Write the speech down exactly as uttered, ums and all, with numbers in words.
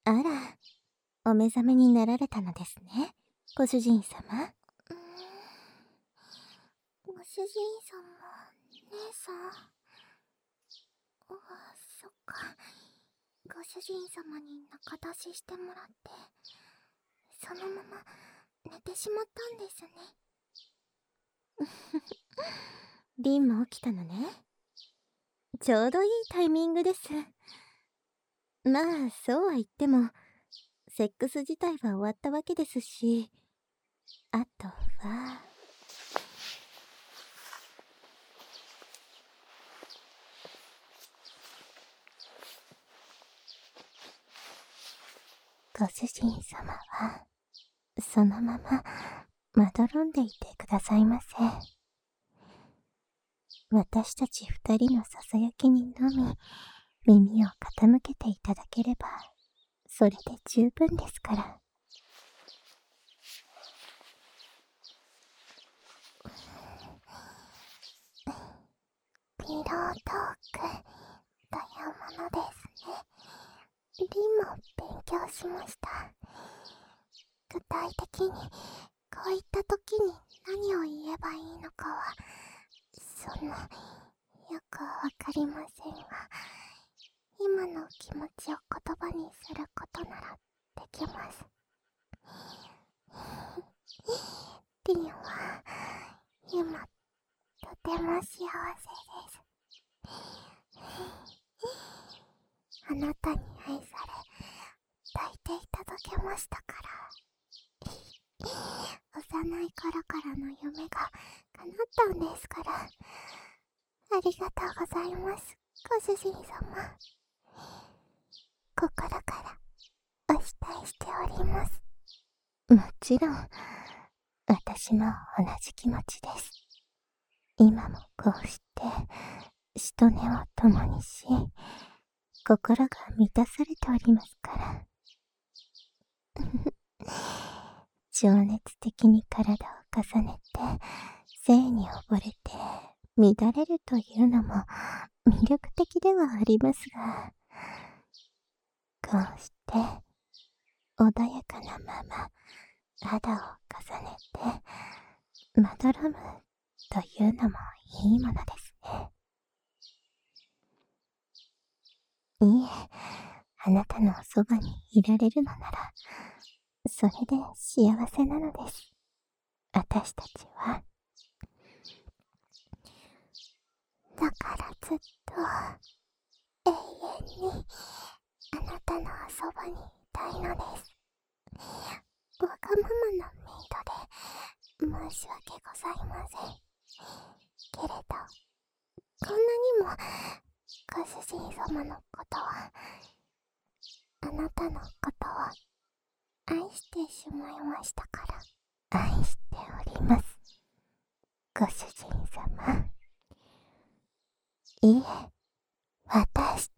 あら、お目覚めになられたのですね、ご主人様。 うーん、ご主人様、姉さん。あ、そっか。ご主人様に仲出ししてもらって、そのまま寝てしまったんですね。 リンも起きたのね。ちょうどいいタイミングです。まあ、そうは言っても、セックス自体は終わったわけですし、あとは。ご主人様は、そのまま、まどろんでいてくださいませ。私たち二人のささやきにのみ、耳を傾けていただければ、それで十分ですから。 ピロートークというものですね。リンも勉強しました。具体的にこういった時に何を言えばいいのかはそんなよくわかりませんが、今の気持ちを言葉にすることならできます。リンは今とても幸せです。あなたに愛され抱いていただけましたから。幼い頃からの夢が叶ったんですから。ありがとうございます、ご主人様。心からお慕いしております。 もちろん、私も同じ気持ちです。今もこうして、しとねを共にし、心が満たされておりますから。情熱的に体を重ねて、性に溺れて、乱れるというのも魅力的ではありますが、こうして、穏やかなまま、肌を重ねて、まどろむというのもいいものですね。いいえ、あなたのおそばにいられるのなら、それで幸せなのです。私たちは。 だからずっと、永遠に、あなたのそばにいたいのです。わがままなメイドで、申し訳ございません。けれど、こんなにも、ご主人様のことは、あなたのことを愛してしまいましたから。 愛しております、ご主人様。いいえ、私